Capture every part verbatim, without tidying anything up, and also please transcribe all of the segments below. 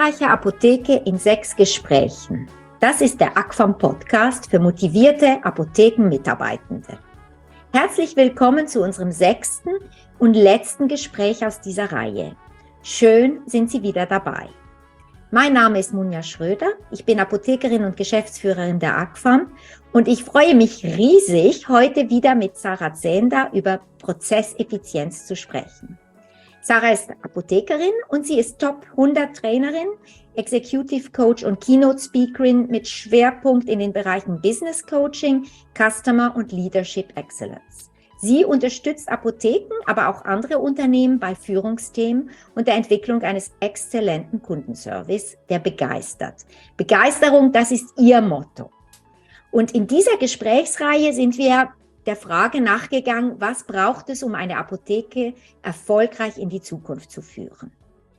erfolgreiche Apotheke in sechs Gesprächen. Das ist der ACFAM-Podcast für motivierte Apothekenmitarbeitende. Herzlich willkommen zu unserem sechsten und letzten Gespräch aus dieser Reihe. Schön sind Sie wieder dabei. Mein Name ist Munja Schröder, ich bin Apothekerin und Geschäftsführerin der ACFAM und ich freue mich riesig, heute wieder mit Sarah Zehnder über Prozesseffizienz zu sprechen. Sarah ist Apothekerin und sie ist Top hundert Trainerin, Executive Coach und Keynote Speakerin mit Schwerpunkt in den Bereichen Business Coaching, Customer und Leadership Excellence. Sie unterstützt Apotheken, aber auch andere Unternehmen bei Führungsthemen und der Entwicklung eines exzellenten Kundenservice, der begeistert. Begeisterung, das ist ihr Motto. Und in dieser Gesprächsreihe sind wir der Frage nachgegangen, was braucht es, um eine Apotheke erfolgreich in die Zukunft zu führen.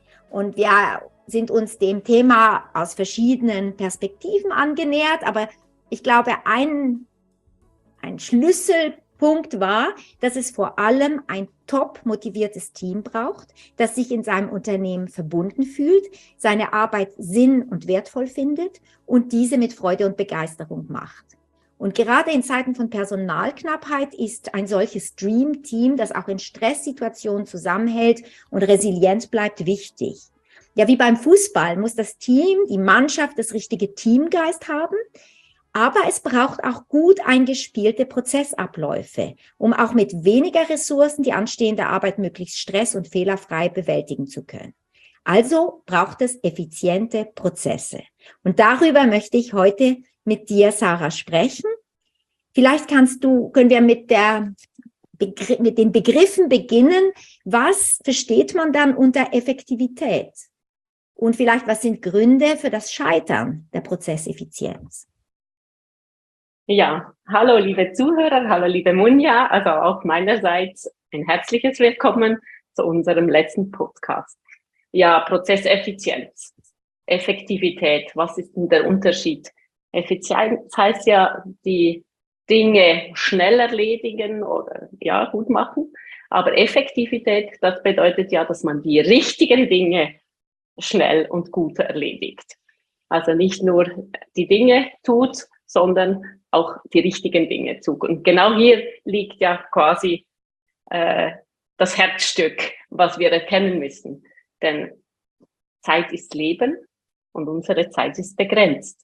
Und wir sind uns dem Thema aus verschiedenen Perspektiven angenähert, aber ich glaube, ein, ein Schlüsselpunkt war, dass es vor allem ein top motiviertes Team braucht, das sich in seinem Unternehmen verbunden fühlt, seine Arbeit sinn- und wertvoll findet und diese mit Freude und Begeisterung macht. Und gerade in Zeiten von Personalknappheit ist ein solches Dream-Team, das auch in Stresssituationen zusammenhält und resilient bleibt, wichtig. Ja, wie beim Fußball muss das Team, die Mannschaft, das richtige Teamgeist haben, aber es braucht auch gut eingespielte Prozessabläufe, um auch mit weniger Ressourcen die anstehende Arbeit möglichst stress- und fehlerfrei bewältigen zu können. Also braucht es effiziente Prozesse. Und darüber möchte ich heute mit dir, Sarah, sprechen. Vielleicht kannst du, können wir mit der Begr- mit den Begriffen beginnen. Was versteht man dann unter Effektivität? Und vielleicht, was sind Gründe für das Scheitern der Prozesseffizienz? Ja, hallo liebe Zuhörer, hallo liebe Munja, also auch meinerseits ein herzliches Willkommen zu unserem letzten Podcast. Ja, Prozesseffizienz, Effektivität, was ist denn der Unterschied? Effizienz heißt ja, die Dinge schnell erledigen oder ja gut machen, aber Effektivität, das bedeutet ja, dass man die richtigen Dinge schnell und gut erledigt. Also nicht nur die Dinge tut, sondern auch die richtigen Dinge tut. Und genau hier liegt ja quasi äh, das Herzstück, was wir erkennen müssen. Denn Zeit ist Leben und unsere Zeit ist begrenzt.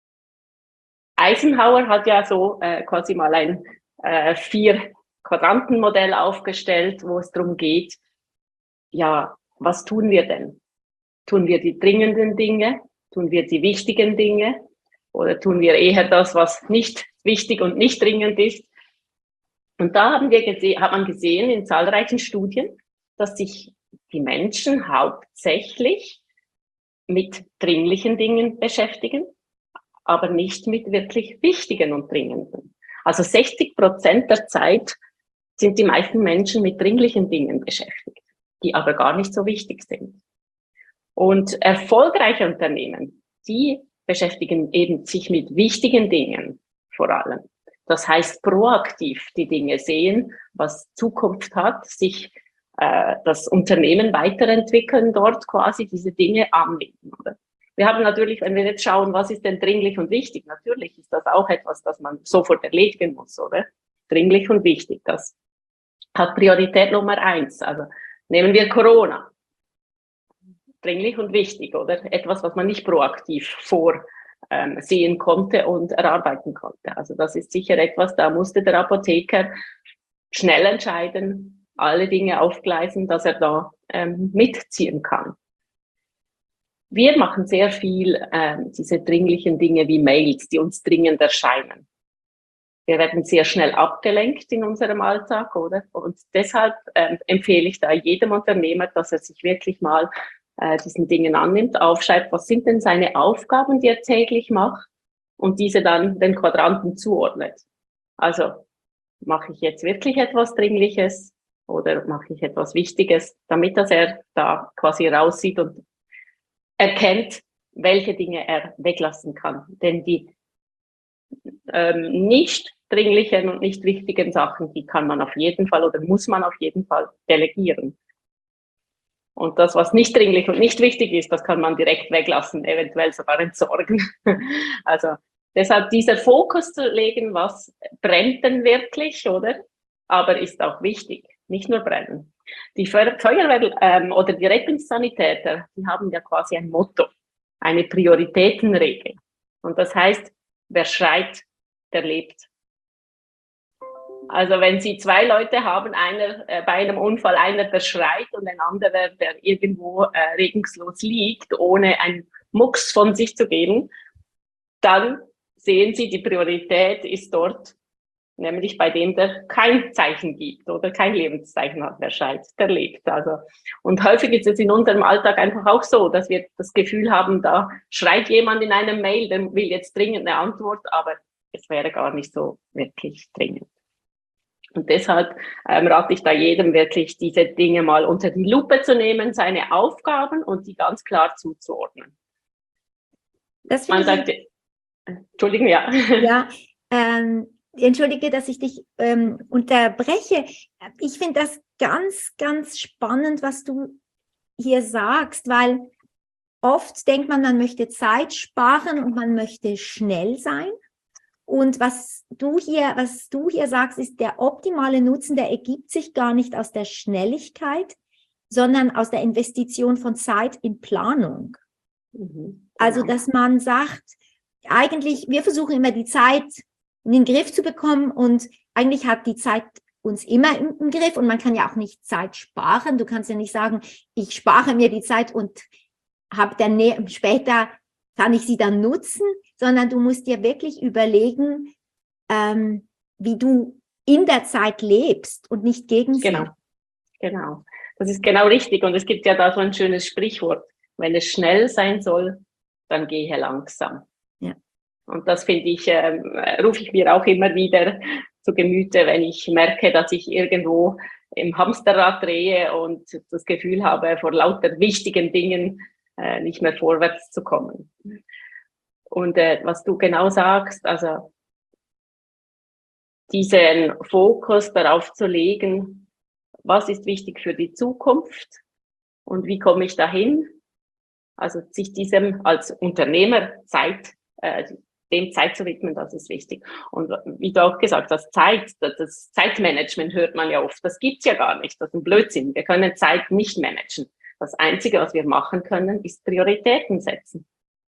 Eisenhower hat ja so äh, quasi mal ein äh, Vier-Quadranten-Modell aufgestellt, wo es darum geht, ja, was tun wir denn? Tun wir die dringenden Dinge? Tun wir die wichtigen Dinge? Oder tun wir eher das, was nicht wichtig und nicht dringend ist? Und da haben wir gese- hat man gesehen in zahlreichen Studien, dass sich die Menschen hauptsächlich mit dringlichen Dingen beschäftigen, aber nicht mit wirklich wichtigen und dringenden. Also sechzig Prozent der Zeit sind die meisten Menschen mit dringlichen Dingen beschäftigt, die aber gar nicht so wichtig sind. Und erfolgreiche Unternehmen, die beschäftigen eben sich mit wichtigen Dingen vor allem. Das heißt, proaktiv die Dinge sehen, was Zukunft hat, sich äh, das Unternehmen weiterentwickeln, dort quasi diese Dinge annehmen, oder? Wir haben natürlich, wenn wir jetzt schauen, was ist denn dringlich und wichtig, natürlich ist das auch etwas, das man sofort erledigen muss, oder? Dringlich und wichtig, das hat Priorität Nummer eins. Also nehmen wir Corona. Dringlich und wichtig, oder? Etwas, was man nicht proaktiv vorsehen ähm, konnte und erarbeiten konnte. Also das ist sicher etwas, da musste der Apotheker schnell entscheiden, alle Dinge aufgleisen, dass er da ähm, mitziehen kann. Wir machen sehr viel ähm, diese dringlichen Dinge wie Mails, die uns dringend erscheinen. Wir werden sehr schnell abgelenkt in unserem Alltag, oder? Und deshalb ähm, empfehle ich da jedem Unternehmer, dass er sich wirklich mal äh, diesen Dingen annimmt, aufschreibt, was sind denn seine Aufgaben, die er täglich macht und diese dann den Quadranten zuordnet. Also mache ich jetzt wirklich etwas Dringliches oder mache ich etwas Wichtiges, damit dass er da quasi raussieht und erkennt, welche Dinge er weglassen kann. Denn die ähm, nicht dringlichen und nicht wichtigen Sachen, die kann man auf jeden Fall oder muss man auf jeden Fall delegieren. Und das, was nicht dringlich und nicht wichtig ist, das kann man direkt weglassen, eventuell sogar entsorgen. Also deshalb dieser Fokus zu legen, was brennt denn wirklich, oder? Aber ist auch wichtig, nicht nur brennen. Die Feuerwehr ähm, oder die Rettungssanitäter, die haben ja quasi ein Motto, eine Prioritätenregel. Und das heißt, wer schreit, der lebt. Also wenn Sie zwei Leute haben, einer äh, bei einem Unfall, einer, der schreit und ein anderer, der irgendwo äh, regungslos liegt, ohne einen Mucks von sich zu geben, dann sehen Sie, die Priorität ist dort, nämlich bei dem, der kein Zeichen gibt oder kein Lebenszeichen hat, der schreit, der lebt. Also, und häufig ist es in unserem Alltag einfach auch so, dass wir das Gefühl haben, da schreit jemand in einem Mail, der will jetzt dringend eine Antwort, aber es wäre gar nicht so wirklich dringend. Und deshalb ähm, rate ich da jedem wirklich, diese Dinge mal unter die Lupe zu nehmen, seine Aufgaben und die ganz klar zuzuordnen. Das Man finde sagt, ich, Entschuldigung, ja. ja, ähm, entschuldige, dass ich dich ähm, unterbreche. Ich finde das ganz, ganz spannend, was du hier sagst, weil oft denkt man, man möchte Zeit sparen und man möchte schnell sein. Und was du hier, was du hier sagst, ist, der optimale Nutzen, der ergibt sich gar nicht aus der Schnelligkeit, sondern aus der Investition von Zeit in Planung. Mhm, genau. Also, dass man sagt, eigentlich, wir versuchen immer die Zeit in den Griff zu bekommen und eigentlich hat die Zeit uns immer im, im Griff und man kann ja auch nicht Zeit sparen. Du kannst ja nicht sagen, ich spare mir die Zeit und habe dann ne, später kann ich sie dann nutzen, sondern du musst dir wirklich überlegen, ähm, wie du in der Zeit lebst und nicht gegen sie. Genau, genau. Das ist genau richtig. Und es gibt ja da so ein schönes Sprichwort. Wenn es schnell sein soll, dann gehe langsam. Ja. Und das finde ich, äh, rufe ich mir auch immer wieder zu Gemüte, wenn ich merke, dass ich irgendwo im Hamsterrad drehe und das Gefühl habe, vor lauter wichtigen Dingen äh, nicht mehr vorwärts zu kommen. Und äh, was du genau sagst, also diesen Fokus darauf zu legen, was ist wichtig für die Zukunft und wie komme ich dahin? Also sich diesem als Unternehmer Zeit, äh, dem Zeit zu widmen, das ist wichtig. Und wie du auch gesagt hast, Zeit, das Zeitmanagement hört man ja oft, das gibt's ja gar nicht, das ist ein Blödsinn. Wir können Zeit nicht managen. Das Einzige, was wir machen können, ist Prioritäten setzen.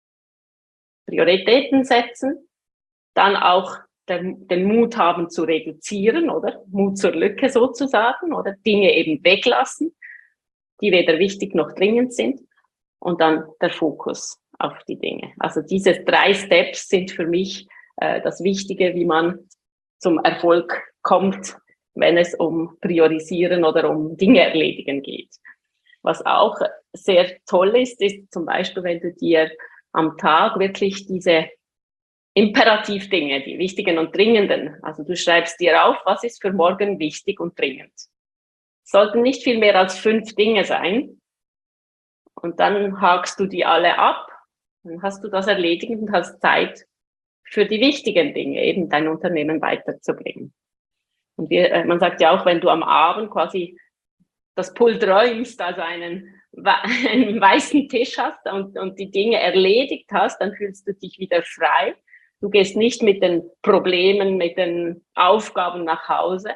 Prioritäten setzen, dann auch den, den Mut haben zu reduzieren, oder? Mut zur Lücke sozusagen, oder Dinge eben weglassen, die weder wichtig noch dringend sind, und dann der Fokus auf die Dinge. Also diese drei Steps sind für mich äh, das Wichtige, wie man zum Erfolg kommt, wenn es um Priorisieren oder um Dinge erledigen geht. Was auch sehr toll ist, ist zum Beispiel, wenn du dir am Tag wirklich diese Imperativdinge, die wichtigen und dringenden, also du schreibst dir auf, was ist für morgen wichtig und dringend. Es sollten nicht viel mehr als fünf Dinge sein. Und dann hakst du die alle ab, dann hast du das erledigt und hast Zeit für die wichtigen Dinge, eben dein Unternehmen weiterzubringen. Und wir, man sagt ja auch, wenn du am Abend quasi das Pult räumst, also einen, einen weißen Tisch hast und, und die Dinge erledigt hast, dann fühlst du dich wieder frei. Du gehst nicht mit den Problemen, mit den Aufgaben nach Hause.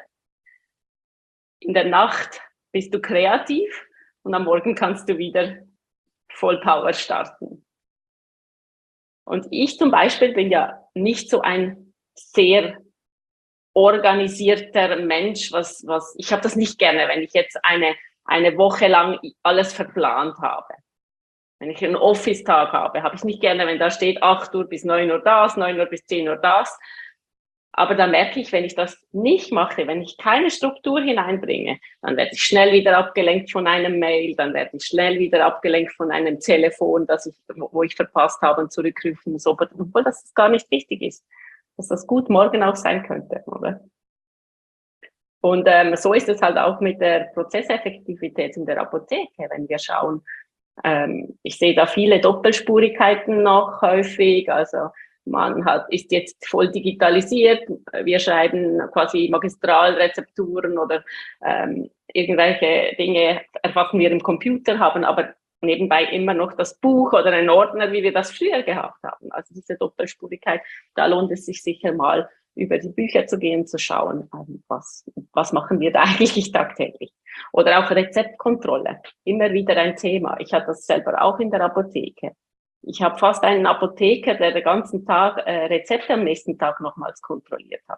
In der Nacht bist du kreativ und am Morgen kannst du wieder voll Power starten. Und ich zum Beispiel bin ja nicht so ein sehr organisierter Mensch, was, was, ich habe das nicht gerne, wenn ich jetzt eine, eine Woche lang alles verplant habe. Wenn ich einen Office-Tag habe, habe ich nicht gerne, wenn da steht acht Uhr bis neun Uhr das, neun Uhr bis zehn Uhr das. Aber da merke ich, wenn ich das nicht mache, wenn ich keine Struktur hineinbringe, dann werde ich schnell wieder abgelenkt von einem Mail, dann werde ich schnell wieder abgelenkt von einem Telefon, das ich, wo ich verpasst habe und zurückrufen muss, obwohl das gar nicht wichtig ist, dass das gut morgen auch sein könnte, oder? Und ähm, so ist es halt auch mit der Prozesseffektivität in der Apotheke, wenn wir schauen. Ähm, ich sehe da viele Doppelspurigkeiten noch häufig, also man hat, ist jetzt voll digitalisiert, wir schreiben quasi Magistralrezepturen oder ähm, irgendwelche Dinge erfassen wir im Computer, haben aber nebenbei immer noch das Buch oder einen Ordner, wie wir das früher gehabt haben. Also diese Doppelspurigkeit, da lohnt es sich sicher mal, über die Bücher zu gehen, zu schauen, was, was machen wir da eigentlich tagtäglich. Oder auch Rezeptkontrolle, immer wieder ein Thema. Ich hatte das selber auch in der Apotheke. Ich habe fast einen Apotheker, der den ganzen Tag äh, Rezepte am nächsten Tag nochmals kontrolliert hat.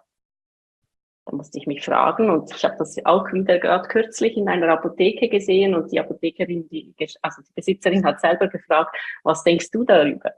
Da musste ich mich fragen, und ich habe das auch wieder gerade kürzlich in einer Apotheke gesehen, und die Apothekerin, die, also die Besitzerin hat selber gefragt, was denkst du darüber?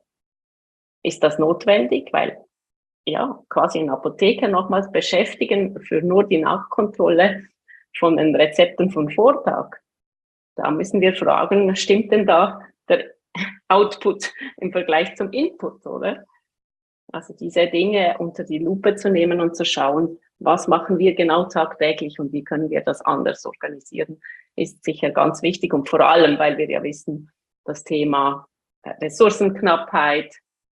Ist das notwendig? Weil, ja, quasi einen Apotheker nochmals beschäftigen für nur die Nachkontrolle von den Rezepten von Vortag. Da müssen wir fragen, stimmt denn da der Output im Vergleich zum Input, oder? Also diese Dinge unter die Lupe zu nehmen und zu schauen, was machen wir genau tagtäglich und wie können wir das anders organisieren, ist sicher ganz wichtig, und vor allem, weil wir ja wissen, das Thema Ressourcenknappheit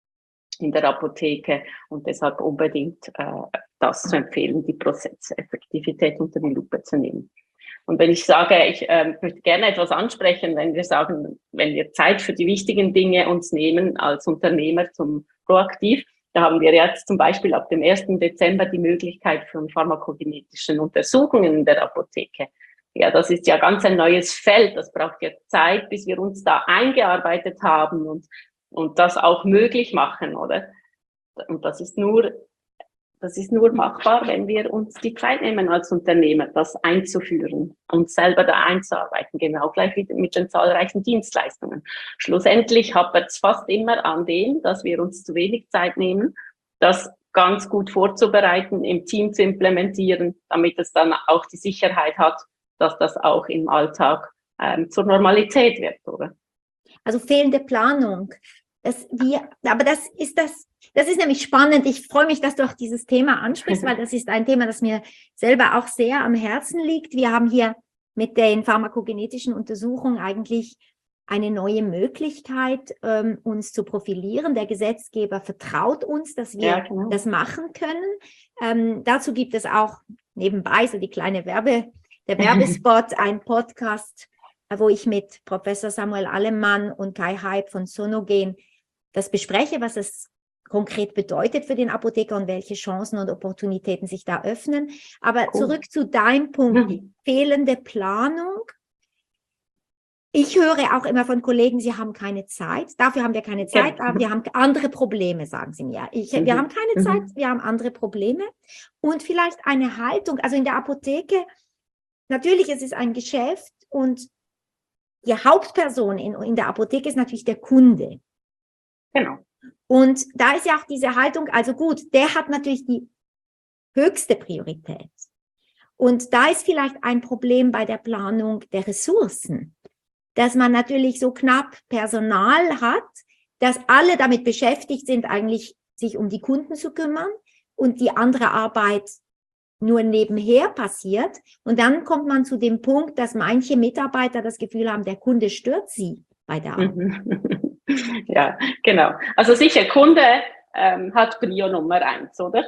in der Apotheke, und deshalb unbedingt äh, das zu empfehlen, die Prozesseffektivität unter die Lupe zu nehmen. Und wenn ich sage, ich äh, möchte gerne etwas ansprechen, wenn wir sagen, wenn wir Zeit für die wichtigen Dinge uns nehmen als Unternehmer zum Proaktiv, da haben wir jetzt zum Beispiel ab dem ersten Dezember die Möglichkeit von pharmakogenetischen Untersuchungen in der Apotheke. Ja, das ist ja ganz ein neues Feld. Das braucht ja Zeit, bis wir uns da eingearbeitet haben und, und das auch möglich machen, oder? Und das ist nur, das ist nur machbar, wenn wir uns die Zeit nehmen als Unternehmer, das einzuführen und selber da einzuarbeiten, genau gleich wie mit den zahlreichen Dienstleistungen. Schlussendlich hapert es fast immer an dem, dass wir uns zu wenig Zeit nehmen, das ganz gut vorzubereiten, im Team zu implementieren, damit es dann auch die Sicherheit hat, dass das auch im Alltag ähm, zur Normalität wird, oder? Also fehlende Planung. Das wir, aber das ist das, das ist nämlich spannend. Ich freue mich, dass du auch dieses Thema ansprichst, weil das ist ein Thema, das mir selber auch sehr am Herzen liegt. Wir haben hier mit den pharmakogenetischen Untersuchungen eigentlich eine neue Möglichkeit, ähm, uns zu profilieren. Der Gesetzgeber vertraut uns, dass wir ja, genau. das machen können. Ähm, dazu gibt es auch nebenbei so die kleine Werbe, der Werbespot, ein Podcast, wo ich mit Professor Samuel Allemann und Kai Hype von Sonogen das bespreche, was es konkret bedeutet für den Apotheker und welche Chancen und Opportunitäten sich da öffnen. Aber cool. Zurück zu deinem Punkt, mhm. fehlende Planung. Ich höre auch immer von Kollegen, sie haben keine Zeit. Dafür haben wir keine Zeit, aber wir haben andere Probleme, sagen sie mir. Ich, mhm. Wir haben keine Zeit, mhm. wir haben andere Probleme. Und vielleicht eine Haltung, also in der Apotheke, natürlich ist es ein Geschäft und die Hauptperson in, in der Apotheke ist natürlich der Kunde. Genau. Und da ist ja auch diese Haltung, also gut, der hat natürlich die höchste Priorität. Und da ist vielleicht ein Problem bei der Planung der Ressourcen, dass man natürlich so knapp Personal hat, dass alle damit beschäftigt sind, eigentlich sich um die Kunden zu kümmern und die andere Arbeit nur nebenher passiert. Und dann kommt man zu dem Punkt, dass manche Mitarbeiter das Gefühl haben, der Kunde stört sie bei der Arbeit. Ja, genau. Also sicher, Kunde ähm, hat Prio Nummer eins, oder?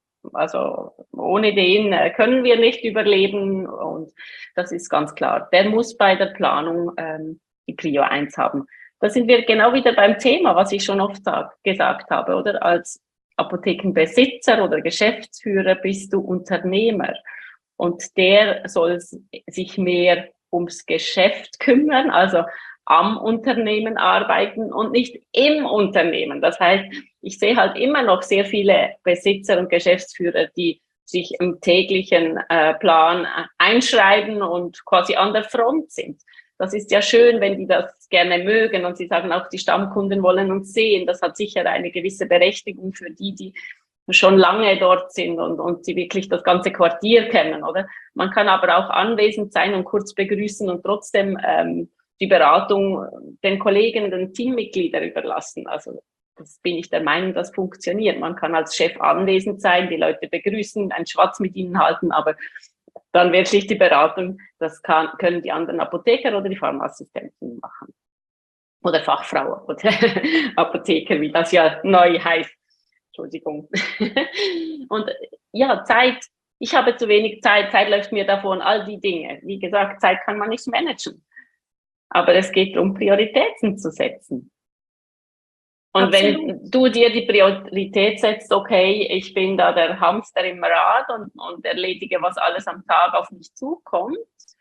Also ohne den äh, können wir nicht überleben, und das ist ganz klar. Der muss bei der Planung ähm, die Prio eins haben. Da sind wir genau wieder beim Thema, was ich schon oft sag, gesagt habe, oder? Als Apothekenbesitzer oder Geschäftsführer bist du Unternehmer, und der soll sich mehr ums Geschäft kümmern, also am Unternehmen arbeiten und nicht im Unternehmen. Das heißt, ich sehe halt immer noch sehr viele Besitzer und Geschäftsführer, die sich im täglichen äh, Plan einschreiben und quasi an der Front sind. Das ist ja schön, wenn die das gerne mögen, und sie sagen auch, die Stammkunden wollen uns sehen. Das hat sicher eine gewisse Berechtigung für die, die schon lange dort sind und, und die wirklich das ganze Quartier kennen, oder? Man kann aber auch anwesend sein und kurz begrüßen und trotzdem ähm, die Beratung den Kollegen, den Teammitgliedern überlassen. Also das bin ich der Meinung, das funktioniert. Man kann als Chef anwesend sein, die Leute begrüßen, einen Schwatz mit ihnen halten, aber dann wirklich die Beratung, das kann, können die anderen Apotheker oder die Pharmaassistenten machen. Oder Fachfrau oder Apotheker, wie das ja neu heißt. Entschuldigung. Und ja, Zeit ich habe zu wenig Zeit, Zeit läuft mir davon, all die Dinge. Wie gesagt, Zeit kann man nicht managen. Aber es geht darum, Prioritäten zu setzen. Und Absolut. Wenn du dir die Priorität setzt, okay, ich bin da der Hamster im Rad und, und erledige, was alles am Tag auf mich zukommt,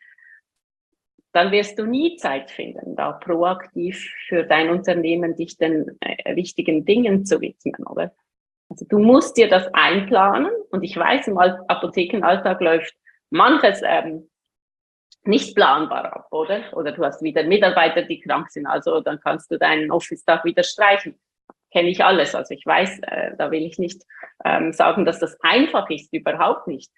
dann wirst du nie Zeit finden, da proaktiv für dein Unternehmen dich den äh, wichtigen Dingen zu widmen, oder? Also du musst dir das einplanen und ich weiß, im Apothekenalltag läuft manches ähm, nicht planbar ab, oder? Oder du hast wieder Mitarbeiter, die krank sind, also dann kannst du deinen Office-Tag wieder streichen. Kenne ich alles, also ich weiß, äh, da will ich nicht ähm, sagen, dass das einfach ist, überhaupt nicht.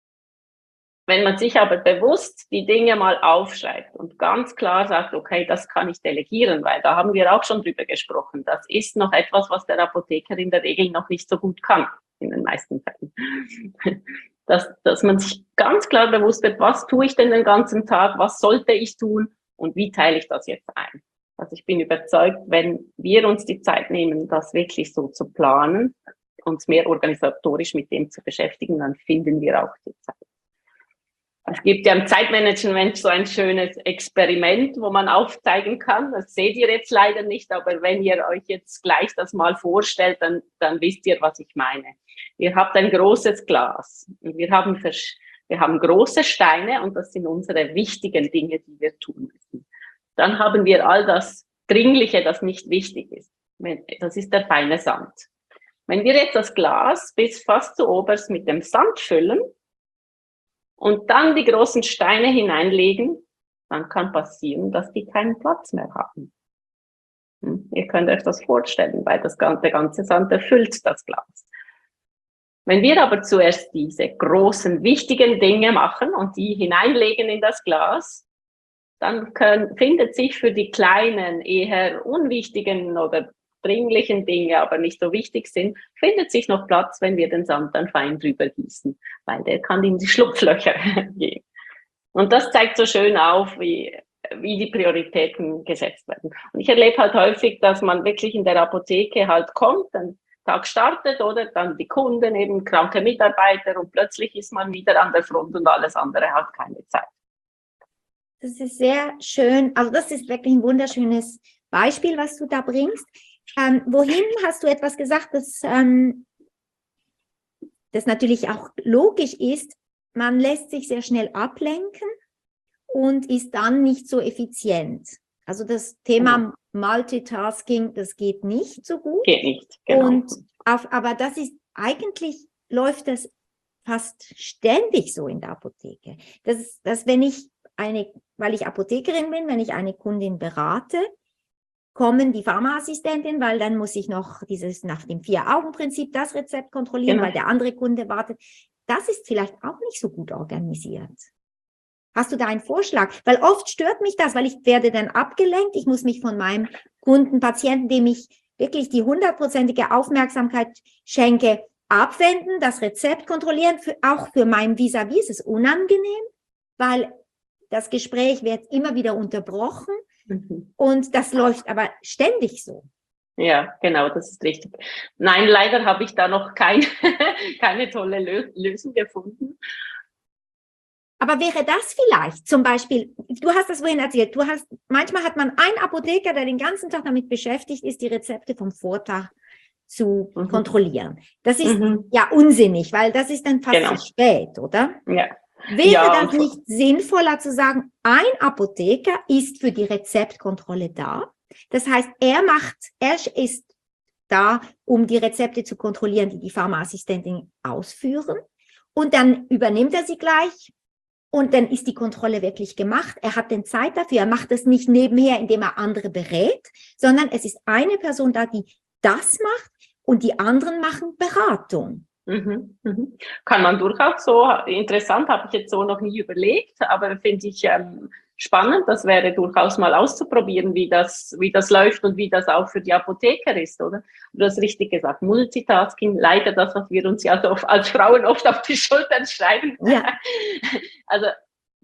Wenn man sich aber bewusst die Dinge mal aufschreibt und ganz klar sagt, okay, das kann ich delegieren, weil da haben wir auch schon drüber gesprochen. Das ist noch etwas, was der Apotheker in der Regel noch nicht so gut kann, in den meisten Fällen. Dass, dass man sich ganz klar bewusst wird, was tue ich denn den ganzen Tag, was sollte ich tun und wie teile ich das jetzt ein. Also ich bin überzeugt, wenn wir uns die Zeit nehmen, das wirklich so zu planen, uns mehr organisatorisch mit dem zu beschäftigen, dann finden wir auch die Zeit. Es gibt ja im Zeitmanagement so ein schönes Experiment, wo man aufzeigen kann. Das seht ihr jetzt leider nicht, aber wenn ihr euch jetzt gleich das mal vorstellt, dann, dann wisst ihr, was ich meine. Ihr habt ein großes Glas und wir haben, wir haben große Steine und das sind unsere wichtigen Dinge, die wir tun müssen. Dann haben wir all das Dringliche, das nicht wichtig ist. Das ist der feine Sand. Wenn wir jetzt das Glas bis fast zu oberst mit dem Sand füllen, und dann die großen Steine hineinlegen, dann kann passieren, dass die keinen Platz mehr haben. Hm? Ihr könnt euch das vorstellen, weil das ganze, der ganze Sand erfüllt das Glas. Wenn wir aber zuerst diese großen, wichtigen Dinge machen und die hineinlegen in das Glas, dann können, findet sich für die kleinen, eher unwichtigen oder dringlichen Dinge, aber nicht so wichtig sind, findet sich noch Platz, wenn wir den Sand dann fein drüber gießen, weil der kann in die Schlupflöcher gehen. Und das zeigt so schön auf, wie, wie die Prioritäten gesetzt werden. Und ich erlebe halt häufig, dass man wirklich in der Apotheke halt kommt, den Tag startet oder dann die Kunden, eben kranke Mitarbeiter und plötzlich ist man wieder an der Front und alles andere hat keine Zeit. Das ist sehr schön, also das ist wirklich ein wunderschönes Beispiel, was du da bringst. Ähm, wohin hast du etwas gesagt, dass ähm, das natürlich auch logisch ist, man lässt sich sehr schnell ablenken und ist dann nicht so effizient. Also das Thema genau. Multitasking, das geht nicht so gut. Geht nicht, genau. Und auf, aber das ist, eigentlich läuft das fast ständig so in der Apotheke. Das, dass wenn ich eine, weil ich Apothekerin bin, wenn ich eine Kundin berate, kommen die Pharmaassistentin, weil dann muss ich noch dieses nach dem Vier-Augen-Prinzip das Rezept kontrollieren, genau. weil der andere Kunde wartet. Das ist vielleicht auch nicht so gut organisiert. Hast du da einen Vorschlag? Weil oft stört mich das, weil ich werde dann abgelenkt. Ich muss mich von meinem Kunden, Patienten, dem ich wirklich die hundertprozentige Aufmerksamkeit schenke, abwenden, das Rezept kontrollieren. Für, auch für mein Vis-à-vis ist es unangenehm, weil das Gespräch wird immer wieder unterbrochen. Mhm. Und das läuft aber ständig so. Ja, genau, das ist richtig. Nein, leider habe ich da noch kein, keine tolle Lö- Lösung gefunden. Aber wäre das vielleicht zum Beispiel, du hast das vorhin erzählt, du hast, manchmal hat man einen Apotheker, der den ganzen Tag damit beschäftigt ist, die Rezepte vom Vortag zu mhm. kontrollieren. Das ist mhm. ja unsinnig, weil das ist dann fast genau. zu spät, oder? Ja. Wäre ja, das nicht sinnvoller zu sagen, ein Apotheker ist für die Rezeptkontrolle da? Das heißt, er macht, er ist da, um die Rezepte zu kontrollieren, die die Pharmaassistentin ausführen. Und dann übernimmt er sie gleich und dann ist die Kontrolle wirklich gemacht. Er hat den Zeit dafür. Er macht das nicht nebenher, indem er andere berät, sondern es ist eine Person da, die das macht und die anderen machen Beratung. Mhm, mhm. Kann man durchaus so, interessant, habe ich jetzt so noch nie überlegt, aber finde ich ähm, spannend, das wäre durchaus mal auszuprobieren, wie das, wie das läuft und wie das auch für die Apotheker ist, oder? Du hast richtig gesagt, Multitasking, leider das, was wir uns ja so als Frauen oft auf die Schultern schreiben. Ja. Also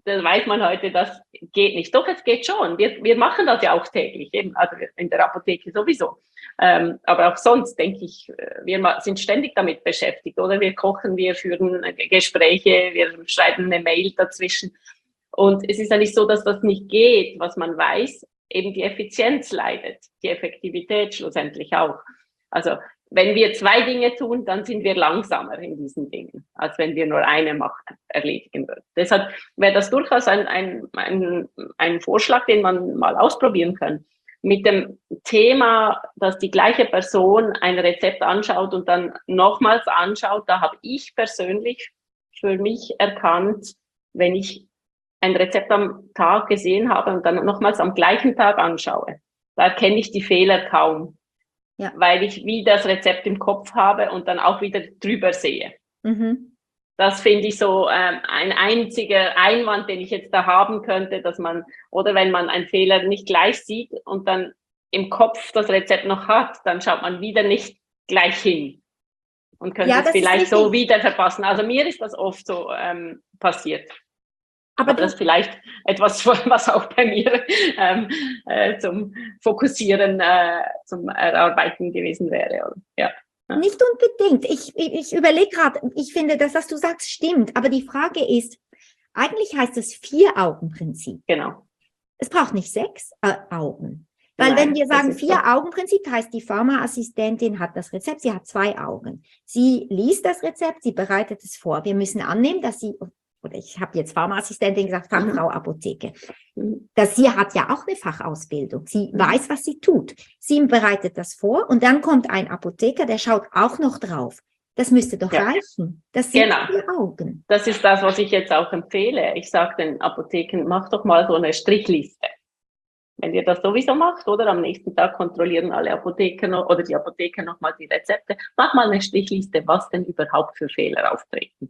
da weiß man heute, das geht nicht. Doch, es geht schon. Wir, wir machen das ja auch täglich, eben, also in der Apotheke sowieso. Ähm, aber auch sonst, denke ich, wir sind ständig damit beschäftigt, oder? Wir kochen, wir führen Gespräche, wir schreiben eine Mail dazwischen. Und es ist ja nicht so, dass das nicht geht, was man weiß, eben die Effizienz leidet, die Effektivität schlussendlich auch. Also wenn wir zwei Dinge tun, dann sind wir langsamer in diesen Dingen, als wenn wir nur eine machen, erledigen würden. Deshalb wäre das durchaus ein, ein, ein, ein Vorschlag, den man mal ausprobieren kann. Mit dem Thema, dass die gleiche Person ein Rezept anschaut und dann nochmals anschaut, da habe ich persönlich für mich erkannt, wenn ich ein Rezept am Tag gesehen habe und dann nochmals am gleichen Tag anschaue, da erkenne ich die Fehler kaum. Ja. Weil ich wie das Rezept im Kopf habe und dann auch wieder drüber sehe. Mhm. Das finde ich so ähm, ein einziger Einwand, den ich jetzt da haben könnte, dass man, oder wenn man einen Fehler nicht gleich sieht und dann im Kopf das Rezept noch hat, dann schaut man wieder nicht gleich hin und könnte ja, es vielleicht so wieder verpassen. Also mir ist das oft so ähm, passiert. Aber, Aber das ist vielleicht etwas, was auch bei mir ähm, äh, zum Fokussieren, äh, zum Erarbeiten gewesen wäre. Ja. Ja. Nicht unbedingt. Ich, ich, ich überlege gerade, ich finde, das, was du sagst, stimmt. Aber die Frage ist, eigentlich heißt es Vier-Augen-Prinzip. Genau. Es braucht nicht sechs äh, Augen. Weil Nein, wenn wir sagen Vier-Augen-Prinzip, heißt die Pharmaassistentin hat das Rezept, sie hat zwei Augen. Sie liest das Rezept, sie bereitet es vor. Wir müssen annehmen, dass sie... oder ich habe jetzt Pharmaassistentin gesagt, Fachfrau Apotheke. Das, sie hat ja auch eine Fachausbildung. Sie mhm. weiß, was sie tut. Sie bereitet das vor und dann kommt ein Apotheker, der schaut auch noch drauf. Das müsste doch ja. reichen. Das sind genau. vier Augen. Das ist das, was ich jetzt auch empfehle. Ich sage den Apotheken, mach doch mal so eine Strichliste. Wenn ihr das sowieso macht, oder am nächsten Tag kontrollieren alle Apotheker noch, oder die Apotheker nochmal die Rezepte, mach mal eine Strichliste, was denn überhaupt für Fehler auftreten.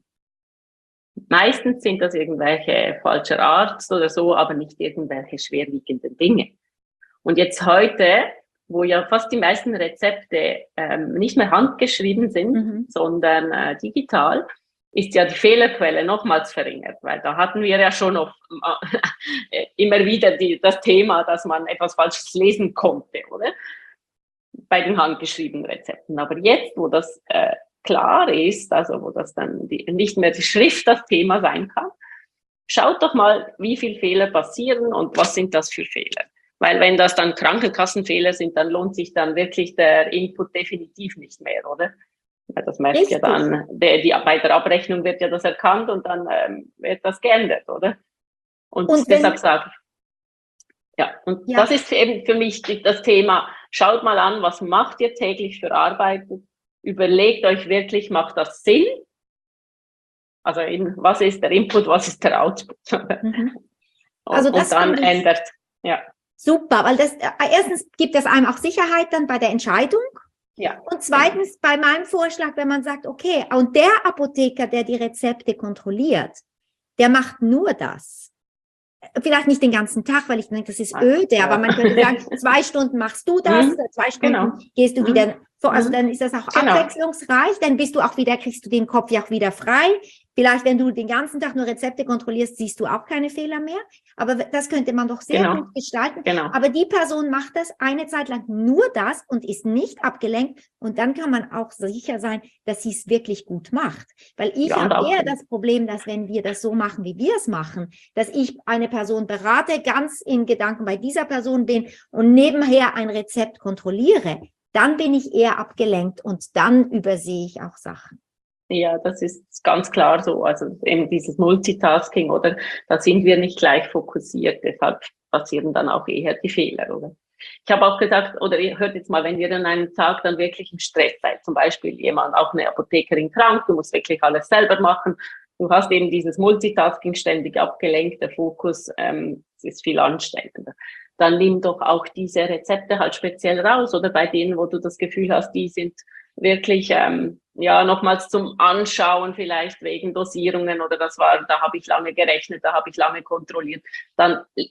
Meistens sind das irgendwelche falscher Arzt oder so, aber nicht irgendwelche schwerwiegenden Dinge. Und jetzt heute, wo ja fast die meisten Rezepte ähm, nicht mehr handgeschrieben sind, mhm. sondern äh, digital, ist ja die Fehlerquelle nochmals verringert, weil da hatten wir ja schon noch äh, immer wieder die, das Thema, dass man etwas Falsches lesen konnte, oder? Bei den handgeschriebenen Rezepten. Aber jetzt, wo das äh, klar ist, also wo das dann die, nicht mehr die Schrift das Thema sein kann, schaut doch mal, wie viele Fehler passieren und was sind das für Fehler. Weil wenn das dann Krankenkassenfehler sind, dann lohnt sich dann wirklich der Input definitiv nicht mehr, oder? Weil das merkt Richtig. ja dann, der, die, bei der Abrechnung wird ja das erkannt und dann ähm, wird das geändert, oder? Und, und deshalb sage ich, ja, und ja. das ist eben für mich das Thema, schaut mal an, was macht ihr täglich für Arbeiten? Überlegt euch wirklich, macht das Sinn? Also in, was ist der Input, was ist der Output? Mhm. Also und, das und dann ändert, ja. Super, weil das, äh, erstens gibt es einem auch Sicherheit dann bei der Entscheidung. Ja. Und zweitens bei meinem Vorschlag, wenn man sagt, okay, und der Apotheker, der die Rezepte kontrolliert, der macht nur das. Vielleicht nicht den ganzen Tag, weil ich denke, das ist öde, ja. aber man könnte sagen, zwei Stunden machst du das, mhm. zwei Stunden genau. gehst du mhm. wieder vor, also dann ist das auch genau. abwechslungsreich, dann bist du auch wieder, kriegst du den Kopf ja auch wieder frei. Vielleicht, wenn du den ganzen Tag nur Rezepte kontrollierst, siehst du auch keine Fehler mehr. Aber das könnte man doch sehr genau. gut gestalten. Genau. Aber die Person macht das eine Zeit lang nur das und ist nicht abgelenkt. Und dann kann man auch sicher sein, dass sie es wirklich gut macht. Weil ich ja, habe eher das Problem, dass wenn wir das so machen, wie wir es machen, dass ich eine Person berate, ganz in Gedanken bei dieser Person bin und nebenher ein Rezept kontrolliere, dann bin ich eher abgelenkt und dann übersehe ich auch Sachen. Ja, das ist ganz klar so. Also eben dieses Multitasking, oder da sind wir nicht gleich fokussiert, deshalb passieren dann auch eher die Fehler, oder? Ich habe auch gesagt, oder ihr hört jetzt mal, wenn ihr an einem Tag dann wirklich im Stress seid, zum Beispiel jemand, auch eine Apothekerin krank, du musst wirklich alles selber machen, du hast eben dieses Multitasking ständig abgelenkt, der Fokus ähm, ist viel anstrengender. Dann nimm doch auch diese Rezepte halt speziell raus, oder bei denen, wo du das Gefühl hast, die sind wirklich ähm, ja nochmals zum Anschauen vielleicht wegen Dosierungen oder das war, da habe ich lange gerechnet, da habe ich lange kontrolliert, dann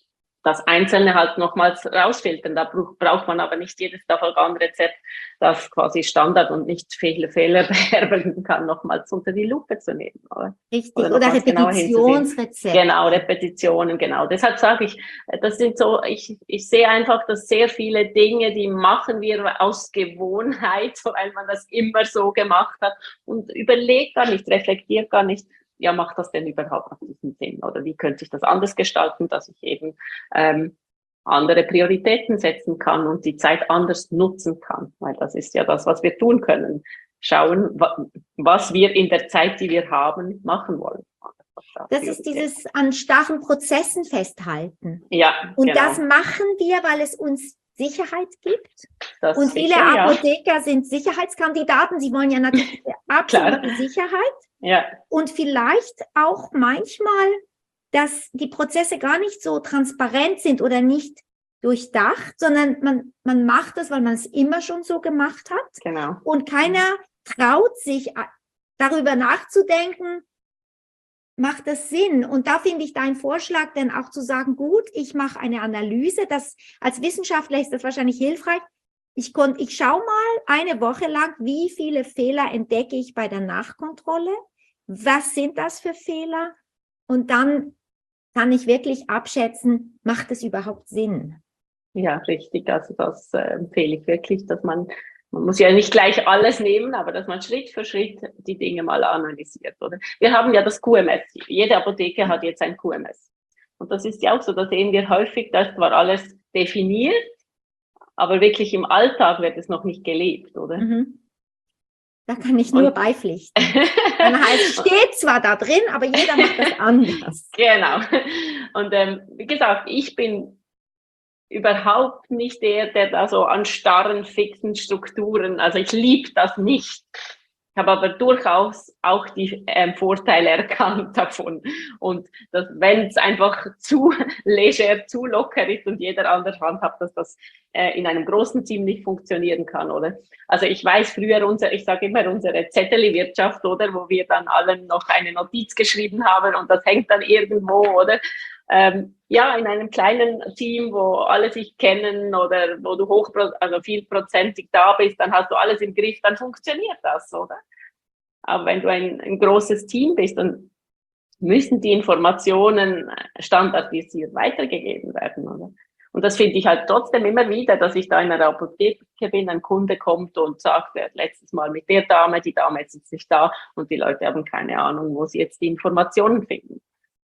das Einzelne halt nochmals rausfiltern. Da braucht man aber nicht jedes Dafalgan-Rezept, das quasi Standard und nicht viele Fehler beherbergen kann, nochmals unter die Lupe zu nehmen. Oder, Richtig, oder, oder Repetitionsrezepte. Genau, Repetitionen, genau. Deshalb sage ich, das sind so, ich, ich sehe einfach, dass sehr viele Dinge, die machen wir aus Gewohnheit, weil man das immer so gemacht hat und überlegt gar nicht, reflektiert gar nicht, ja, macht das denn überhaupt noch diesen Sinn? Oder wie könnte ich das anders gestalten, dass ich eben ähm, andere Prioritäten setzen kann und die Zeit anders nutzen kann? Weil das ist ja das, was wir tun können. Schauen, wa- was wir in der Zeit, die wir haben, machen wollen. Das ist dieses an starren Prozessen festhalten. Ja, und genau. das machen wir, weil es uns Sicherheit gibt. Das und viele sicher, Apotheker ja. sind Sicherheitskandidaten. Sie wollen ja natürlich absolute Sicherheit. Ja. Und vielleicht auch manchmal, dass die Prozesse gar nicht so transparent sind oder nicht durchdacht, sondern man, man macht das, weil man es immer schon so gemacht hat. Genau. Und keiner traut sich darüber nachzudenken, macht das Sinn? Und da finde ich deinen Vorschlag dann auch zu sagen, gut, ich mache eine Analyse. Das, als Wissenschaftler ist das wahrscheinlich hilfreich. Ich, kon, ich schaue mal eine Woche lang, wie viele Fehler entdecke ich bei der Nachkontrolle. Was sind das für Fehler? Und dann kann ich wirklich abschätzen, macht es überhaupt Sinn? Ja, richtig. Also das äh, empfehle ich wirklich, dass man, man muss ja nicht gleich alles nehmen, aber dass man Schritt für Schritt die Dinge mal analysiert, oder? Wir haben ja das Q M S. Jede Apotheke hat jetzt ein Q M S. Und das ist ja auch so, da sehen wir häufig, das war alles definiert, aber wirklich im Alltag wird es noch nicht gelebt, oder? Mhm. Da kann ich nur und, beipflichten. Dann heißt, steht zwar da drin, aber jeder macht das anders. Genau. Und ähm, wie gesagt, ich bin überhaupt nicht der, der da so an starren, fixen Strukturen, also ich liebe das nicht. Ich habe aber durchaus auch die ähm, Vorteile erkannt davon. Und dass, wenn es einfach zu leger, zu locker ist und jeder anders handhabt, dass das äh, in einem großen Team nicht funktionieren kann, oder? Also ich weiß früher, unser, ich sage immer unsere Zettelwirtschaft, oder, wo wir dann allen noch eine Notiz geschrieben haben und das hängt dann irgendwo, oder? Ähm, ja, in einem kleinen Team, wo alle sich kennen oder wo du hoch, also vielprozentig da bist, dann hast du alles im Griff, dann funktioniert das, oder? Aber wenn du ein, ein großes Team bist, dann müssen die Informationen standardisiert weitergegeben werden, oder? Und das finde ich halt trotzdem immer wieder, dass ich da in einer Apotheke bin, ein Kunde kommt und sagt, er hat letztes Mal mit der Dame, die Dame ist jetzt nicht da und die Leute haben keine Ahnung, wo sie jetzt die Informationen finden.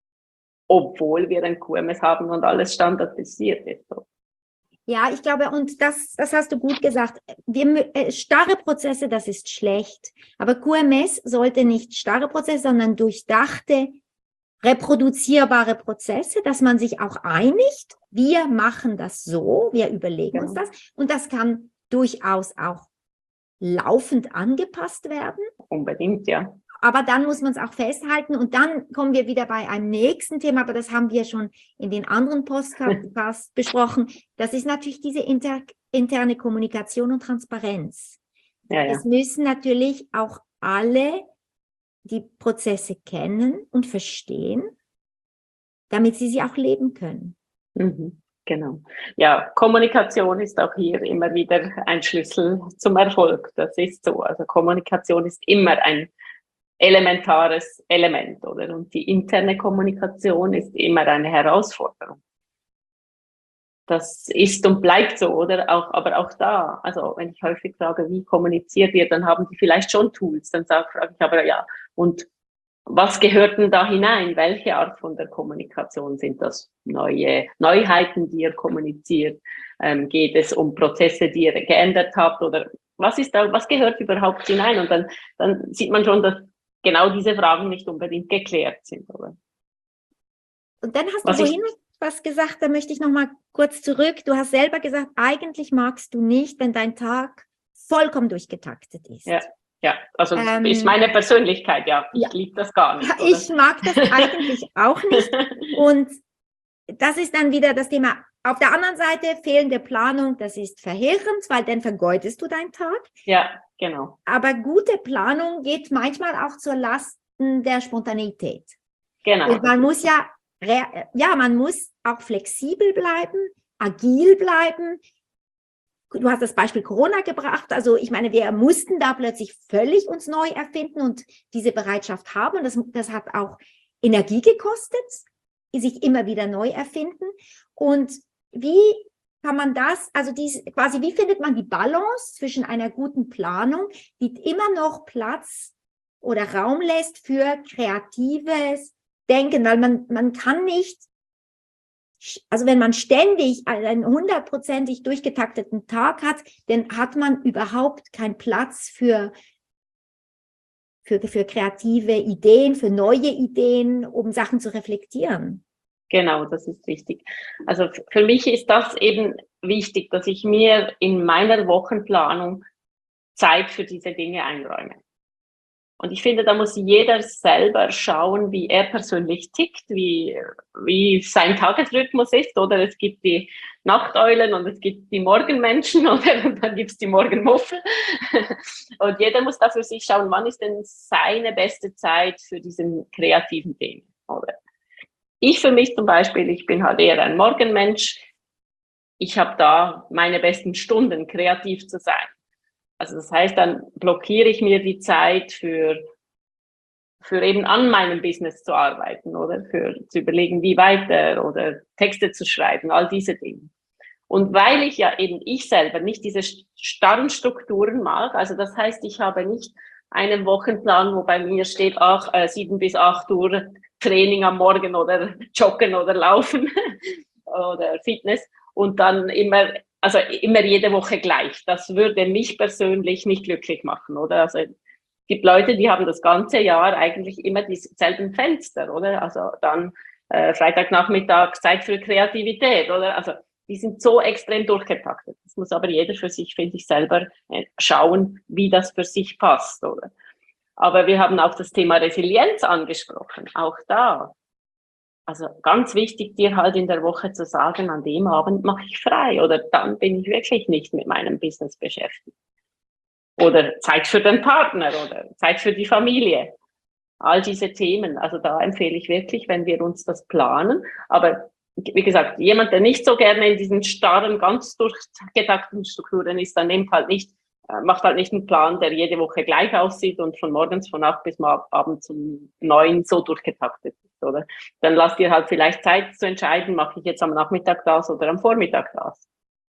Obwohl wir ein Q M S haben und alles standardisiert ist. Ja, ich glaube, und das, das hast du gut gesagt. Wir, äh, starre Prozesse, das ist schlecht. Aber Q M S sollte nicht starre Prozesse, sondern durchdachte, reproduzierbare Prozesse, dass man sich auch einigt. Wir machen das so, wir überlegen uns das. Und das kann durchaus auch laufend angepasst werden. Unbedingt, ja. Aber dann muss man es auch festhalten und dann kommen wir wieder bei einem nächsten Thema, aber das haben wir schon in den anderen Podcasts besprochen. Das ist natürlich diese inter, interne Kommunikation und Transparenz. Ja, ja. Es müssen natürlich auch alle die Prozesse kennen und verstehen, damit sie sie auch leben können. Mhm, genau. Ja, Kommunikation ist auch hier immer wieder ein Schlüssel zum Erfolg. Das ist so. Also Kommunikation ist immer ein elementares Element, oder? Und die interne Kommunikation ist immer eine Herausforderung. Das ist und bleibt so, oder? Auch, aber auch da, also wenn ich häufig frage, wie kommuniziert ihr, dann haben die vielleicht schon Tools. Dann sage frage ich aber, ja, und was gehört denn da hinein? Welche Art von der Kommunikation sind das? Neue Neuheiten, die ihr kommuniziert? Ähm, geht es um Prozesse, die ihr geändert habt? Oder was ist da, was gehört überhaupt hinein? Und dann, dann sieht man schon, dass genau diese Fragen nicht unbedingt geklärt sind, oder? Und dann hast was du vorhin was gesagt, da möchte ich noch mal kurz zurück. Du hast selber gesagt, eigentlich magst du nicht, wenn dein Tag vollkommen durchgetaktet ist. Ja, ja. Also ähm, ist meine Persönlichkeit, ja. Ich ja. liebe das gar nicht. Ja, ich mag das eigentlich auch nicht. Und das ist dann wieder das Thema. Auf der anderen Seite, fehlende Planung, das ist verheerend, weil dann vergeudest du deinen Tag. Ja, genau. Aber gute Planung geht manchmal auch zur Lasten der Spontaneität. Genau. Und man muss ja ja, man muss auch flexibel bleiben, agil bleiben. Du hast das Beispiel Corona gebracht. Also ich meine, wir mussten da plötzlich völlig uns neu erfinden und diese Bereitschaft haben. Und das, das hat auch Energie gekostet, sich immer wieder neu erfinden. Und wie kann man das, also dies, quasi, wie findet man die Balance zwischen einer guten Planung, die immer noch Platz oder Raum lässt für kreatives Denken, weil man, man kann nicht, also wenn man ständig einen hundertprozentig durchgetakteten Tag hat, dann hat man überhaupt keinen Platz für, für, für kreative Ideen, für neue Ideen, um Sachen zu reflektieren. Genau, das ist wichtig. Also für mich ist das eben wichtig, dass ich mir in meiner Wochenplanung Zeit für diese Dinge einräume. Und ich finde, da muss jeder selber schauen, wie er persönlich tickt, wie, wie sein Tagesrhythmus ist. Oder es gibt die Nachteulen und es gibt die Morgenmenschen oder und dann gibt es die Morgenmuffel. Und jeder muss da für sich schauen, wann ist denn seine beste Zeit für diesen kreativen Themen. Oder ich für mich zum Beispiel, ich bin halt eher ein Morgenmensch. Ich habe da meine besten Stunden, kreativ zu sein. Also das heißt, dann blockiere ich mir die Zeit für, für eben an meinem Business zu arbeiten oder für zu überlegen, wie weiter oder Texte zu schreiben, all diese Dinge. Und weil ich ja eben ich selber nicht diese starren Strukturen mag, also das heißt, ich habe nicht einen Wochenplan, wo bei mir steht, ach, äh, sieben bis acht Uhr Training am Morgen oder Joggen oder Laufen oder Fitness und dann immer Also immer jede Woche gleich. Das würde mich persönlich nicht glücklich machen, oder? Also es gibt Leute, die haben das ganze Jahr eigentlich immer dieselben Fenster, oder? Also dann äh, Freitagnachmittag Zeit für Kreativität, oder? Also die sind so extrem durchgetaktet. Das muss aber jeder für sich, finde ich, selber äh, schauen, wie das für sich passt, oder? Aber wir haben auch das Thema Resilienz angesprochen. Auch da. Also ganz wichtig, dir halt in der Woche zu sagen, an dem Abend mache ich frei oder dann bin ich wirklich nicht mit meinem Business beschäftigt. Oder Zeit für den Partner oder Zeit für die Familie. All diese Themen. Also da empfehle ich wirklich, wenn wir uns das planen. Aber wie gesagt, jemand, der nicht so gerne in diesen starren, ganz durchgetakteten Strukturen ist, dann nimmt halt nicht, macht halt nicht einen Plan, der jede Woche gleich aussieht und von morgens von acht bis abends um neun so durchgetaktet ist, oder? Dann lasst ihr halt vielleicht Zeit zu entscheiden, mache ich jetzt am Nachmittag das oder am Vormittag das.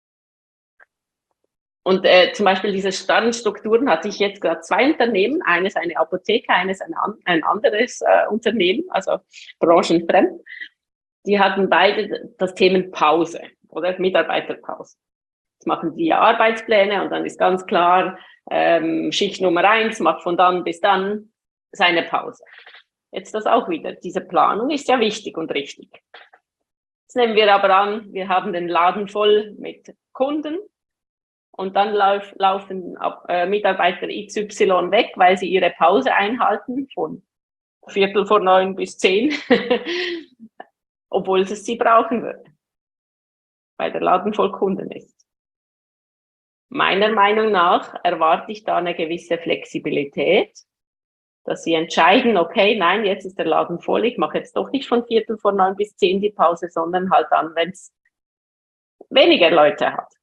Und äh, zum Beispiel diese starren Strukturen hatte ich jetzt gerade zwei Unternehmen, eines eine Apotheke, eines ein, ein anderes äh, Unternehmen, also branchenfremd. Die hatten beide das Thema Pause oder Mitarbeiterpause. Jetzt machen die Arbeitspläne und dann ist ganz klar, ähm, Schicht Nummer eins macht von dann bis dann seine Pause. Jetzt das auch wieder. Diese Planung ist ja wichtig und richtig. Jetzt nehmen wir aber an, wir haben den Laden voll mit Kunden und dann lauf, laufen äh, Mitarbeiter X Y weg, weil sie ihre Pause einhalten von Viertel vor neun bis zehn, obwohl es sie brauchen würde, weil der Laden voll Kunden ist. Meiner Meinung nach erwarte ich da eine gewisse Flexibilität, dass sie entscheiden, okay, nein, jetzt ist der Laden voll, ich mache jetzt doch nicht von Viertel vor neun bis zehn die Pause, sondern halt dann, wenn es weniger Leute hat.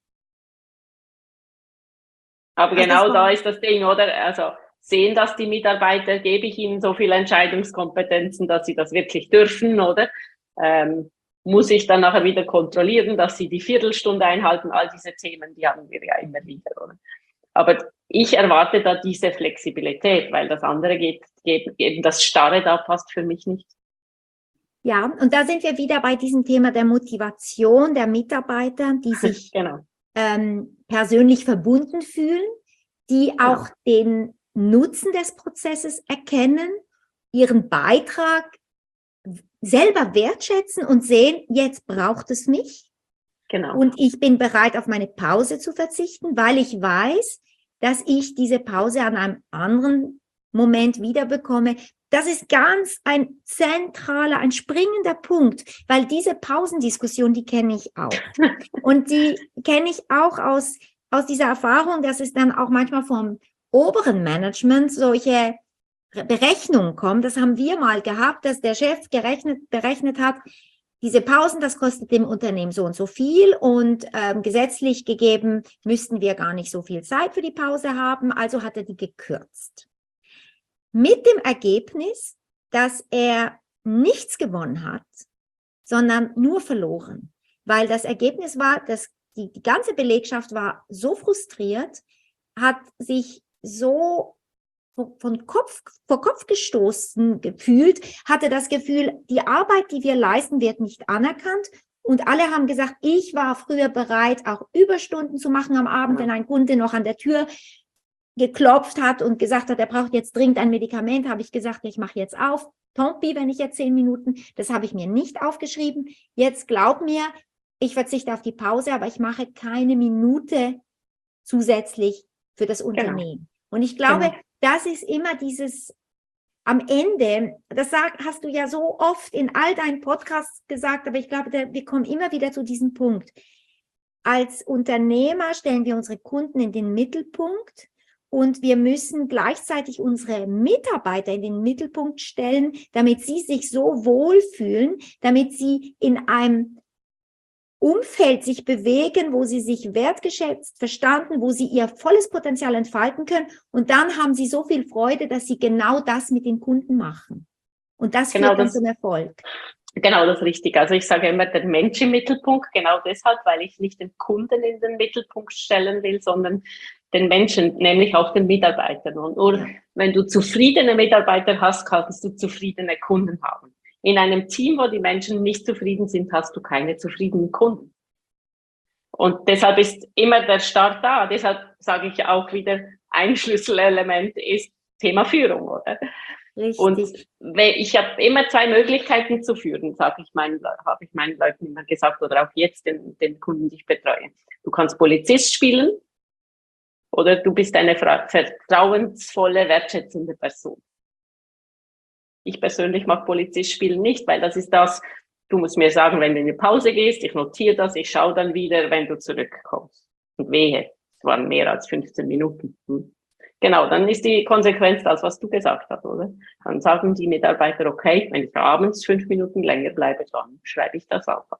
Aber also genau da ist das Ding, oder? Also sehen das die Mitarbeiter, gebe ich ihnen so viele Entscheidungskompetenzen, dass sie das wirklich dürfen, oder? Ähm, muss ich dann nachher wieder kontrollieren, dass sie die Viertelstunde einhalten, all diese Themen, die haben wir ja immer wieder, oder? Aber ich erwarte da diese Flexibilität, weil das andere geht, geht eben das Starre da passt für mich nicht. Ja, und da sind wir wieder bei diesem Thema der Motivation der Mitarbeiter, die sich genau. ähm, persönlich verbunden fühlen, die genau. auch den Nutzen des Prozesses erkennen, ihren Beitrag selber wertschätzen und sehen, jetzt braucht es mich. Genau. Und ich bin bereit, auf meine Pause zu verzichten, weil ich weiß, dass ich diese Pause an einem anderen Moment wiederbekomme. Das ist ganz ein zentraler, ein springender Punkt, weil diese Pausendiskussion, die kenne ich auch. Und die kenne ich auch aus, aus dieser Erfahrung, dass es dann auch manchmal vom oberen Management solche Berechnung kommt, das haben wir mal gehabt, dass der Chef gerechnet, berechnet hat, diese Pausen, das kostet dem Unternehmen so und so viel und ähm, gesetzlich gegeben müssten wir gar nicht so viel Zeit für die Pause haben, also hat er die gekürzt. Mit dem Ergebnis, dass er nichts gewonnen hat, sondern nur verloren, weil das Ergebnis war, dass die, die ganze Belegschaft war so frustriert, hat sich so von Kopf, vor Kopf gestoßen gefühlt, hatte das Gefühl, die Arbeit, die wir leisten, wird nicht anerkannt. Und alle haben gesagt, ich war früher bereit, auch Überstunden zu machen am Abend, wenn ein Kunde noch an der Tür geklopft hat und gesagt hat, er braucht jetzt dringend ein Medikament, habe ich gesagt, ich mache jetzt auf. Tant pis, wenn ich jetzt zehn Minuten, das habe ich mir nicht aufgeschrieben. Jetzt glaub mir, ich verzichte auf die Pause, aber ich mache keine Minute zusätzlich für das Unternehmen. Genau. Und ich glaube, genau. Das ist immer dieses, am Ende, das sag, hast du ja so oft in all deinen Podcasts gesagt, aber ich glaube, da, wir kommen immer wieder zu diesem Punkt. Als Unternehmer stellen wir unsere Kunden in den Mittelpunkt und wir müssen gleichzeitig unsere Mitarbeiter in den Mittelpunkt stellen, damit sie sich so wohlfühlen, damit sie in einem Umfeld sich bewegen, wo sie sich wertgeschätzt, verstanden, wo sie ihr volles Potenzial entfalten können. Und dann haben sie so viel Freude, dass sie genau das mit den Kunden machen. Und das genau führt dann das, zum Erfolg. Genau, das ist richtig. Also ich sage immer, der Mensch im Mittelpunkt, genau deshalb, weil ich nicht den Kunden in den Mittelpunkt stellen will, sondern den Menschen, nämlich auch den Mitarbeitern. Und nur wenn du zufriedene Mitarbeiter hast, kannst du zufriedene Kunden haben. In einem Team, wo die Menschen nicht zufrieden sind, hast du keine zufriedenen Kunden. Und deshalb ist immer der Start da. Deshalb sage ich auch wieder, ein Schlüsselelement ist Thema Führung, oder? Richtig. Und ich habe immer zwei Möglichkeiten zu führen, sage ich meinen, habe ich meinen Leuten immer gesagt, oder auch jetzt den, den Kunden, die ich betreue. Du kannst Polizist spielen oder du bist eine vertrauensvolle, wertschätzende Person. Ich persönlich mag Polizist spielen nicht, weil das ist das, du musst mir sagen, wenn du in die Pause gehst, ich notiere das, ich schaue dann wieder, wenn du zurückkommst. Und wehe, es waren mehr als fünfzehn Minuten. Hm. Genau, dann ist die Konsequenz das, was du gesagt hast, oder? Dann sagen die Mitarbeiter, okay, wenn ich abends fünf Minuten länger bleibe, dann schreibe ich das auf.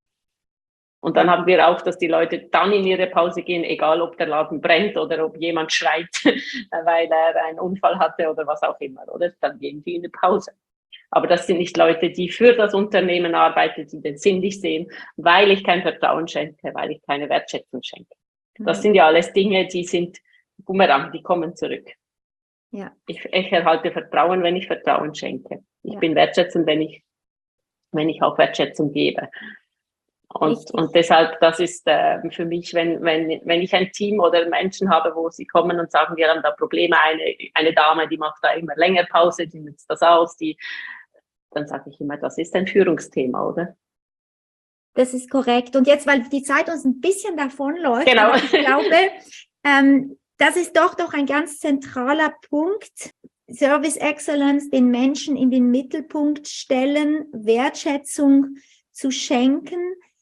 Und dann haben wir auch, dass die Leute dann in ihre Pause gehen, egal ob der Laden brennt oder ob jemand schreit, weil er einen Unfall hatte oder was auch immer, oder? Dann gehen die in die Pause. Aber das sind nicht Leute, die für das Unternehmen arbeiten, die den Sinn nicht sehen, weil ich kein Vertrauen schenke, weil ich keine Wertschätzung schenke. Mhm. Das sind ja alles Dinge, die sind Bumerang, die kommen zurück. Ja. Ich, ich erhalte Vertrauen, wenn ich Vertrauen schenke. Ich ja. bin wertschätzend, wenn ich, wenn ich auch Wertschätzung gebe. Und, und deshalb, das ist äh, für mich, wenn, wenn, wenn ich ein Team oder Menschen habe, wo sie kommen und sagen, wir haben da Probleme, eine, eine Dame, die macht da immer länger Pause, die nutzt das aus, die, dann sage ich immer, das ist ein Führungsthema, oder? Das ist korrekt. Und jetzt, weil die Zeit uns ein bisschen davonläuft, genau. aber ich glaube, ähm, das ist doch doch ein ganz zentraler Punkt. Service Excellence, den Menschen in den Mittelpunkt stellen, Wertschätzung zu schenken.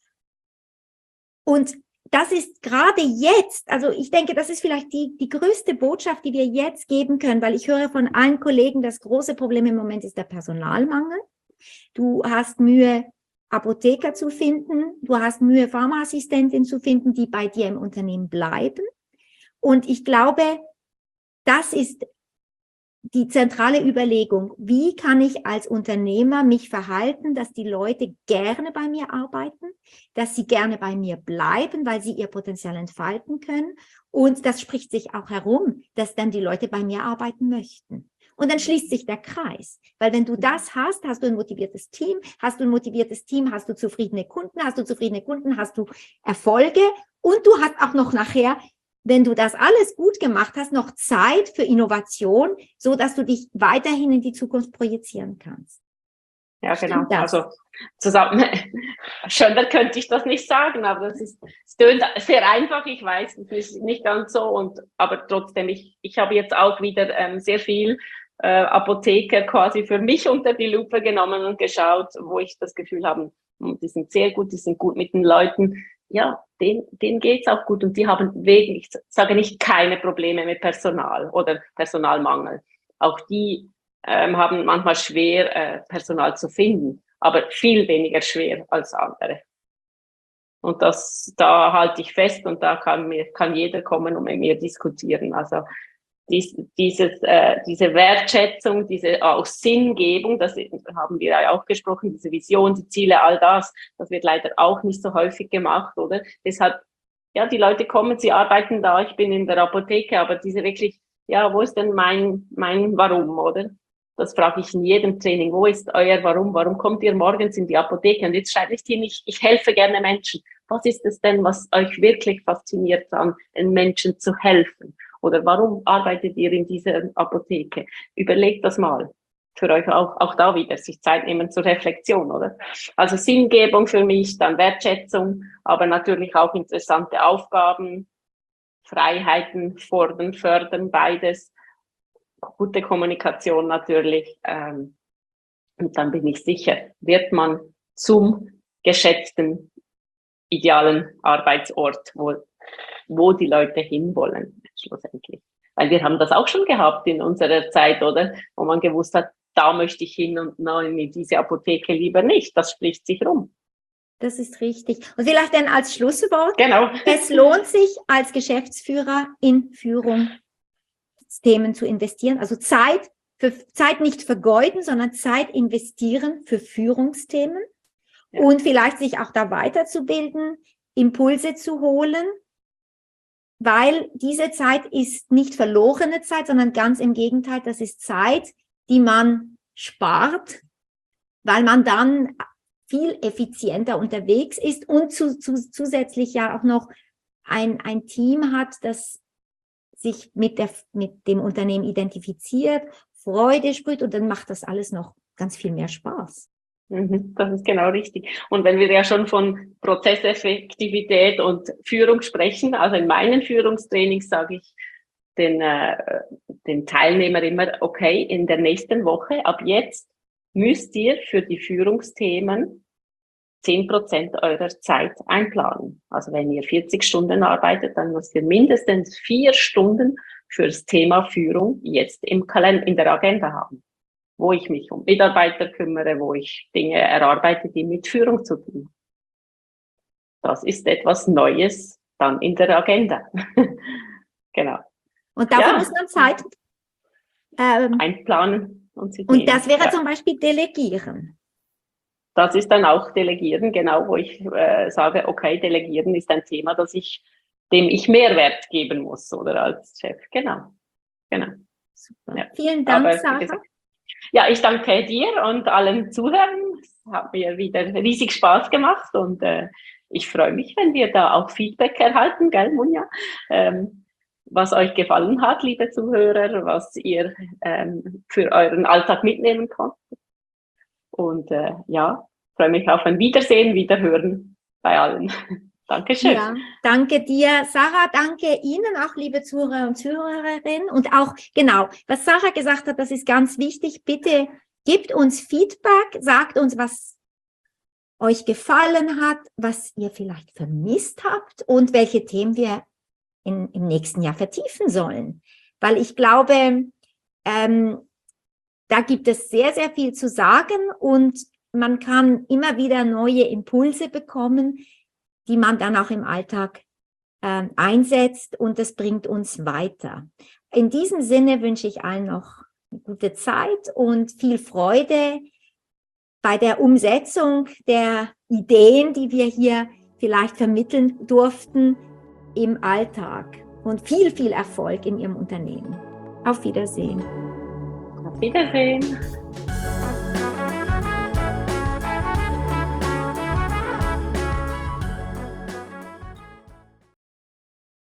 Und das ist gerade jetzt, also ich denke, das ist vielleicht die, die größte Botschaft, die wir jetzt geben können, weil ich höre von allen Kollegen, das große Problem im Moment ist der Personalmangel. Du hast Mühe, Apotheker zu finden, du hast Mühe, Pharmaassistentin zu finden, die bei dir im Unternehmen bleiben. Und ich glaube, das ist die zentrale Überlegung, wie kann ich als Unternehmer mich verhalten, dass die Leute gerne bei mir arbeiten, dass sie gerne bei mir bleiben, weil sie ihr Potenzial entfalten können. Und das spricht sich auch herum, dass dann die Leute bei mir arbeiten möchten. Und dann schließt sich der Kreis, weil wenn du das hast, hast du ein motiviertes Team, hast du ein motiviertes Team, hast du zufriedene Kunden, hast du zufriedene Kunden, hast du Erfolge und du hast auch noch nachher, wenn du das alles gut gemacht hast, noch Zeit für Innovation, so dass du dich weiterhin in die Zukunft projizieren kannst. Ja, genau. Also zusammen, schöner könnte ich das nicht sagen, aber das ist, es tönt sehr einfach, ich weiß, es ist nicht ganz so, und aber trotzdem, ich, ich habe jetzt auch wieder ähm, sehr viel äh, Apotheker quasi für mich unter die Lupe genommen und geschaut, wo ich das Gefühl habe, die sind sehr gut, die sind gut mit den Leuten. Ja, denen, denen geht's auch gut und die haben wirklich, ich sage nicht keine Probleme mit Personal oder Personalmangel. Auch die ähm, haben manchmal schwer, äh, Personal zu finden, aber viel weniger schwer als andere. Und das, da halte ich fest und da kann mir, kann jeder kommen und mit mir diskutieren. Also dies, dieses, äh, diese Wertschätzung, diese auch Sinngebung, das haben wir ja auch gesprochen, diese Vision, die Ziele, all das, das wird leider auch nicht so häufig gemacht, oder? Deshalb, ja, die Leute kommen, sie arbeiten da, ich bin in der Apotheke, aber diese wirklich, ja, wo ist denn mein, mein Warum, oder? Das frage ich in jedem Training. Wo ist euer Warum? Warum kommt ihr morgens in die Apotheke? Und jetzt schreibe ich hier nicht, ich helfe gerne Menschen. Was ist es denn, was euch wirklich fasziniert an den Menschen zu helfen? Oder warum arbeitet ihr in dieser Apotheke? Überlegt das mal. Für euch auch, auch da wieder, sich Zeit nehmen zur Reflexion, oder? Also Sinngebung für mich, dann Wertschätzung, aber natürlich auch interessante Aufgaben, Freiheiten fordern, fördern, beides. Gute Kommunikation natürlich. Ähm, und dann bin ich sicher, wird man zum geschätzten, idealen Arbeitsort, wo, wo die Leute hinwollen, schlussendlich. Weil wir haben das auch schon gehabt in unserer Zeit, oder? Wo man gewusst hat, da möchte ich hin und nein, in diese Apotheke lieber nicht. Das spricht sich rum. Das ist richtig. Und vielleicht dann als Schlusswort. Genau. Es lohnt sich als Geschäftsführer in Führung Themen zu investieren, also Zeit für Zeit nicht vergeuden, sondern Zeit investieren für Führungsthemen ja. Und vielleicht sich auch da weiterzubilden, Impulse zu holen, weil diese Zeit ist nicht verlorene Zeit, sondern ganz im Gegenteil, das ist Zeit, die man spart, weil man dann viel effizienter unterwegs ist und zu, zu, zusätzlich ja auch noch ein, ein Team hat, das sich mit, der, mit dem Unternehmen identifiziert, Freude sprüht und dann macht das alles noch ganz viel mehr Spaß. Das ist genau richtig. Und wenn wir ja schon von Prozesseffektivität und Führung sprechen, also in meinen Führungstrainings sage ich den, äh, den Teilnehmern immer, okay, in der nächsten Woche, ab jetzt müsst ihr für die Führungsthemen zehn Prozent eurer Zeit einplanen. Also wenn ihr vierzig Stunden arbeitet, dann müsst ihr mindestens vier Stunden für das Thema Führung jetzt im Kalender, in der Agenda haben, wo ich mich um Mitarbeiter kümmere, wo ich Dinge erarbeite, die mit Führung zu tun haben. Das ist etwas Neues dann in der Agenda. Genau. Und dafür ja. muss man Zeit ähm, einplanen. Und, sich und nehmen. das wäre ja. zum Beispiel Delegieren. Das ist dann auch Delegieren, genau, wo ich äh, sage, okay, Delegieren ist ein Thema, das ich, dem ich Mehrwert geben muss, oder als Chef. Genau, genau. Super. Ja. Vielen Dank, Aber, Sarah. Gesagt, ja, ich danke dir und allen Zuhörern. Es hat mir wieder riesig Spaß gemacht und äh, ich freue mich, wenn wir da auch Feedback erhalten, gell, Munja? Ähm, was euch gefallen hat, liebe Zuhörer, was ihr ähm, für euren Alltag mitnehmen konntet. Und äh, ja, freue mich auf ein Wiedersehen, Wiederhören bei allen. Dankeschön. Ja, danke dir, Sarah. Danke Ihnen auch, liebe Zuhörer und Zuhörerinnen. Und auch, genau, was Sarah gesagt hat, das ist ganz wichtig. Bitte gebt uns Feedback, sagt uns, was euch gefallen hat, was ihr vielleicht vermisst habt und welche Themen wir in, im nächsten Jahr vertiefen sollen. Weil ich glaube, ähm, da gibt es sehr, sehr viel zu sagen und man kann immer wieder neue Impulse bekommen, die man dann auch im Alltag äh, einsetzt und das bringt uns weiter. In diesem Sinne wünsche ich allen noch eine gute Zeit und viel Freude bei der Umsetzung der Ideen, die wir hier vielleicht vermitteln durften im Alltag und viel, viel Erfolg in Ihrem Unternehmen. Auf Wiedersehen. Auf Wiedersehen.